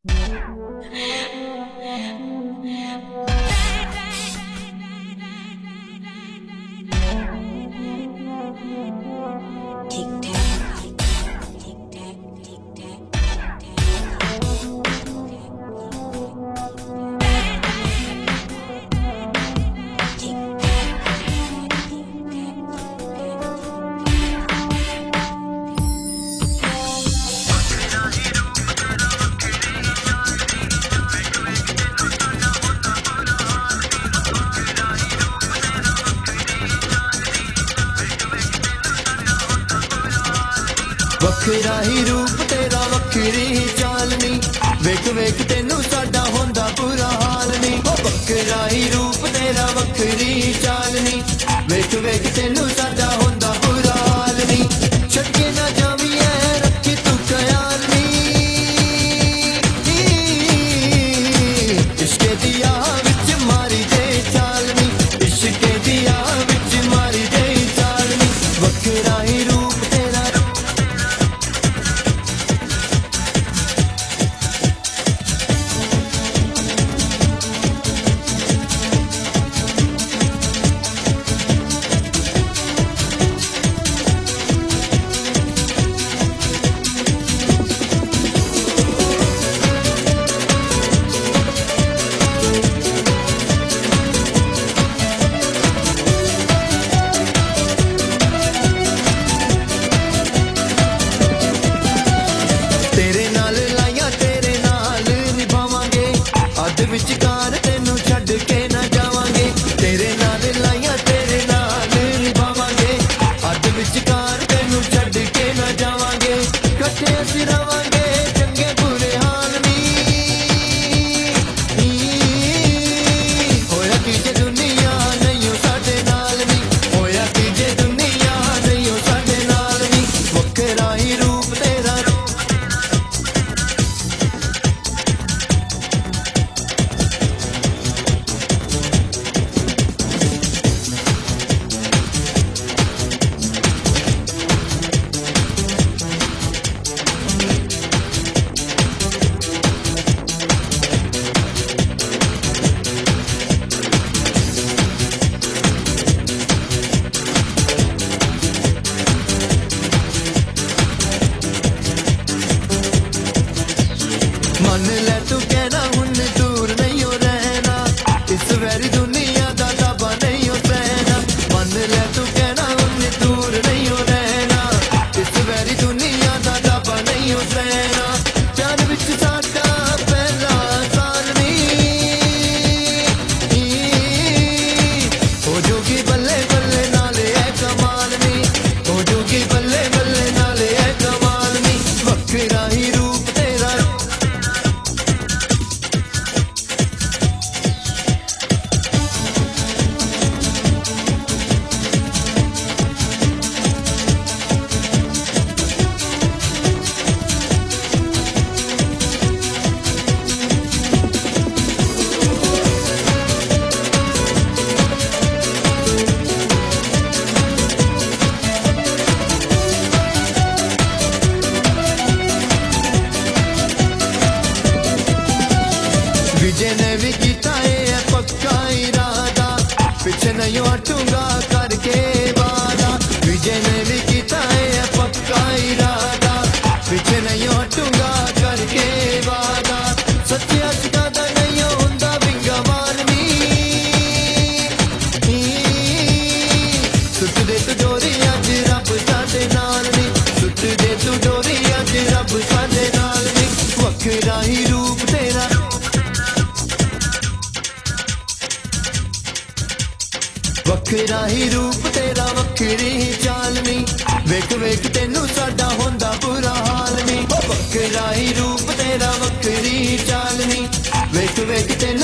वखरा ही रूप तेरा वखरी ही चालनी वेख वेख तेनू साडा होंदा बुरा हाल नी। वखरा ही रूप तेरा वखरी ही चालनी वेख वेख तेनू साडा होंदा बुरा हाल नी। छड़के ना जावी ऐ रखी तू ख्याल नी, इश्के दिया विच मारी दे चालनी, इश्के दिया विच मारी दे चालनी। वखरा ही रूप तेरा विचकार तेनू छड़ के ना जावांगे, तेरे नाल लाइया तेरे नाल निभावांगे। अद विचकार तेनू छड़ के ना जावांगे, कट्ठे असीं रवांगे चंगे बुरे हाल नी। होया कि जे दुनिया नहीं हो साडे नाल नी, होया कि जे दुनिया नहीं हो साडे नाल नी। वखरा ही रूप तेरा मन ले तू कहना हुन दूर नहीं हो रहना, इस वैरी दुनिया दा दाबा नहीं हो सहना। मन ले तू कहना हुन दूर नहीं हो रहना, इस वैरी दुनिया दा दाबा नहीं हो सहना। प्यार विच साडा पहला साल नी, हो जोगी बल्ले बल्ले नाले ऐ कमाल नी, हो जोगी बल्ले बल्ले नाले ऐ कमाल नी। वखरा ही रूप तेरा विजय ने भी कीता है पक्का इरादा, पीछे नहीं हटूंगा करके वादा। विजय ने भी कीता है पक्का इरादा, पीछे नहीं हटूंगा करके वादा। सच्चे अजका दा नहीं हुंदा विंगा मारनी, सुट दे तू डोरी अज रब साडे नाल नी, सुट दे तू डोरी अज रब साडे नाल नी। वखरा ही रूप तेरा वखरा ही रूप तेरा वखरी ही चालनी वेख वेख तेनू साडा होंदा बुरा हाल नी। वखरा ही रूप तेरा वखरी ही चालनी वेख वेख तेनू